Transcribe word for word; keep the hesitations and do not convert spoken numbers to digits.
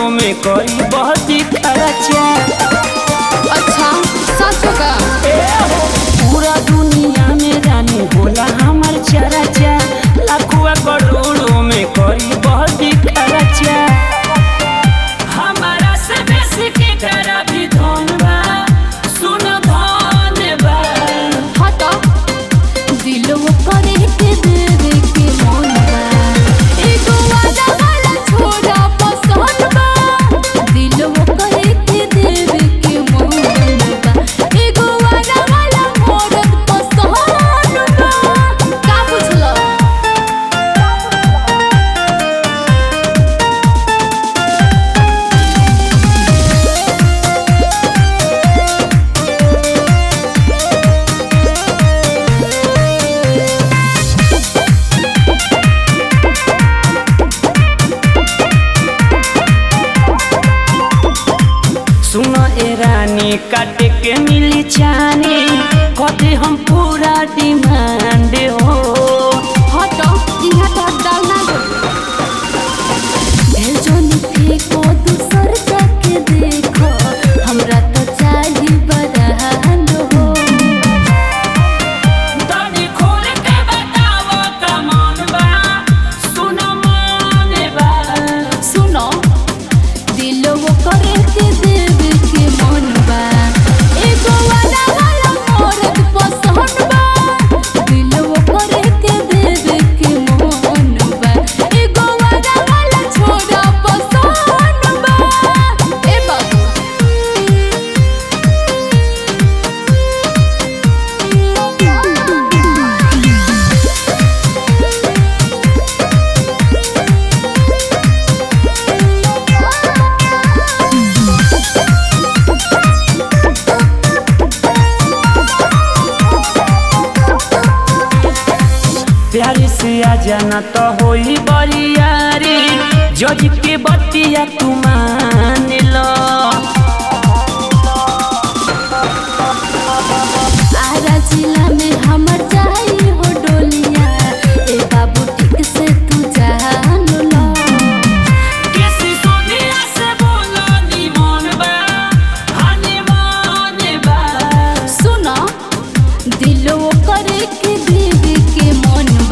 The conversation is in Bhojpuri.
करोड़ों में कोई बहुत ही खर्चा। अच्छा सच का पूरा दुनिया में रानी बोला हमार चर्चा, लाखों करोड़ों में कोई बहुत ही खर्चा। हमारा से बेसी के करा भी धन बा, सुन धन बा। हाँ तो दिलो करे के देवे के मन बा, एगो वादा वाला छोरा पसंद बा। दिलो करे के देवे के मन बा, एगो वादा वाला मोरत पसंद बा। का पूछलो सुनो ए रानी काटे के मिली चानी, कदे हम पूरा डिमांड हो। हाँ तो इहाँ तो डालना दो भेजो निथे को दूसर जाके देखो, हमरा तो चाहिए बरहान हो। तनी खोल के बताओ का मन बा, सुनो मन बा। सुनो दिलो करे के देवे के मन बा, एगो वाला वाला मोरत पसंद बा। दिलो करे के देवे के मन बा, एगो वाला वाला छोरा पसंद बा। ए बाबू प्यारी से आ जाना तो होई बरियारी, जज के बतिया तू मान लो। आरा जिला में हमर चाहिए हो डोलिया, ए बाबू ठीक से तू जान लो। किसी सोनिया से बोलो नी मन बा, हानी मन बा। सुनो दिलो करे के देवे के मन